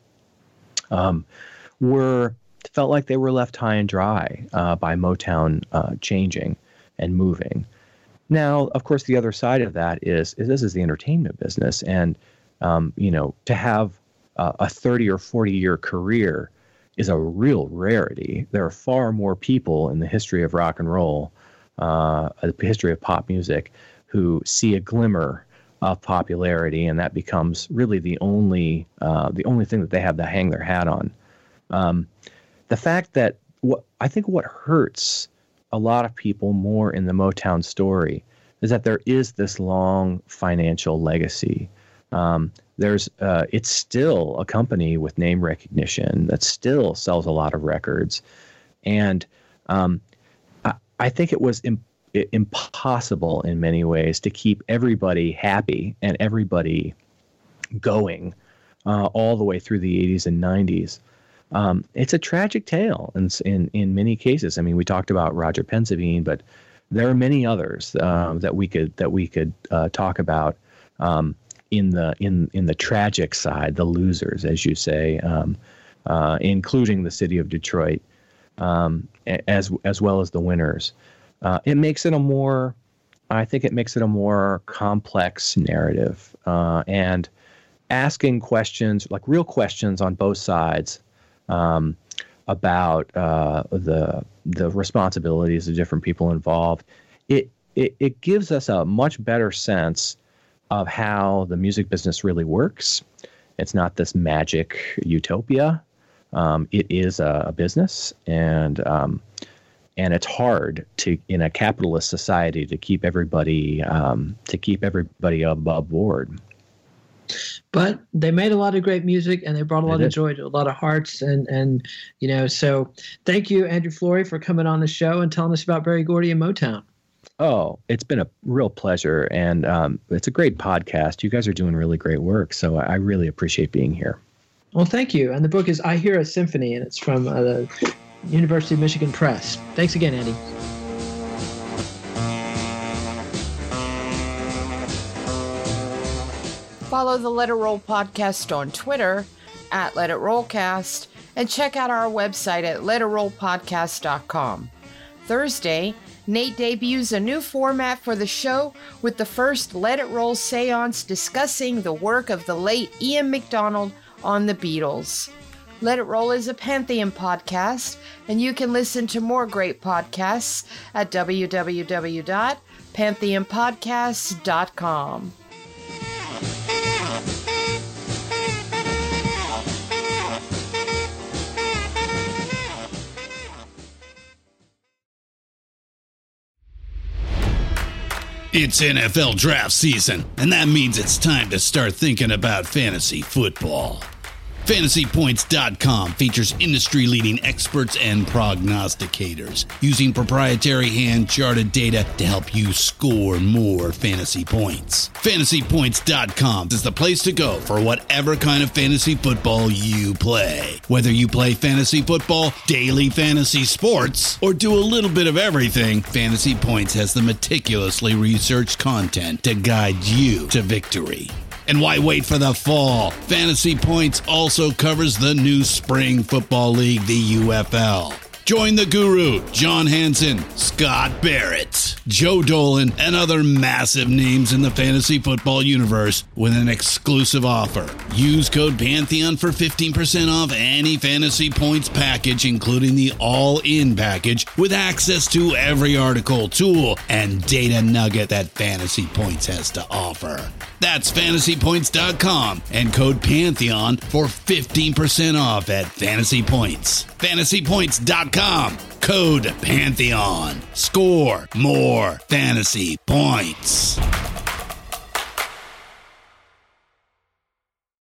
um, were felt like they were left high and dry uh, by Motown uh, changing and moving. Now, of course, the other side of that is, is this is the entertainment business, and um, you know, to have Uh, a thirty or forty year career is a real rarity. There are far more people in the history of rock and roll, uh, the history of pop music, who see a glimmer of popularity, and that becomes really the only uh, the only thing that they have to hang their hat on. Um, the fact that what I think what hurts a lot of people more in the Motown story is that there is this long financial legacy. Um, there's, uh, it's still a company with name recognition that still sells a lot of records. And um, I, I think it was imp- impossible in many ways to keep everybody happy and everybody going uh, all the way through the eighties and nineties. Um, it's a tragic tale in, in, in many cases. I mean, we talked about Roger Pensevine, but there are many others um, that we could, that we could uh, talk about. Um, in the in in the tragic side, the losers, as you say, um, uh, including the city of Detroit, um, as as well as the winners. Uh, it makes it a more, I think it makes it a more complex narrative, uh, and asking questions, like real questions on both sides, um, about uh, the the responsibilities of different people involved. It, it it gives us a much better sense of how the music business really works. It's not this magic utopia. Um, it is a, a business, and um, and it's hard to, in a capitalist society, to keep everybody um, to keep everybody above board. But they made a lot of great music, and they brought a lot It of is. joy to a lot of hearts, and and you know. So thank you, Andrew Flory, for coming on the show and telling us about Berry Gordy and Motown. Oh, it's been a real pleasure, and um, it's a great podcast. You guys are doing really great work, so I really appreciate being here. Well, thank you. And the book is I Hear a Symphony, and it's from uh, the University of Michigan Press. Thanks again, Andy. Follow the Let It Roll podcast on Twitter at Let It Rollcast, and check out our website at let it roll podcast dot com. Thursday, Nate debuts a new format for the show with the first Let It Roll seance discussing the work of the late Ian MacDonald on the Beatles. Let It Roll is a Pantheon podcast, and you can listen to more great podcasts at w w w dot pantheon podcasts dot com. It's N F L draft season, and that means it's time to start thinking about fantasy football. Fantasy Points dot com features industry-leading experts and prognosticators using proprietary hand-charted data to help you score more fantasy points. Fantasy Points dot com is the place to go for whatever kind of fantasy football you play. Whether you play fantasy football, daily fantasy sports, or do a little bit of everything, Fantasy Points has the meticulously researched content to guide you to victory. And why wait for the fall? Fantasy Points also covers the new spring football league, the U F L. Join the guru, John Hansen, Scott Barrett, Joe Dolan, and other massive names in the fantasy football universe with an exclusive offer. Use code Pantheon for fifteen percent off any Fantasy Points package, including the all-in package, with access to every article, tool, and data nugget that Fantasy Points has to offer. That's Fantasy Points dot com and code Pantheon for fifteen percent off at Fantasy Points. Fantasy Points dot com, code Pantheon. Score more fantasy points.